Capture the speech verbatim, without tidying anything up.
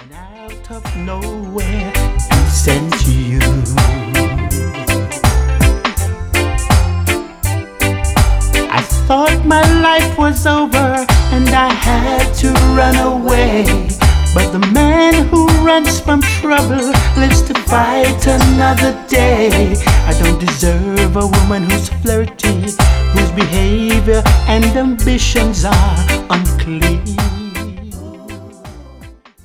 Out of nowhere, sent you. I thought my life was over and I had to run away. But the man who runs from trouble lives to fight another day. I don't deserve a woman who's flirty, whose behavior and ambitions are unclear.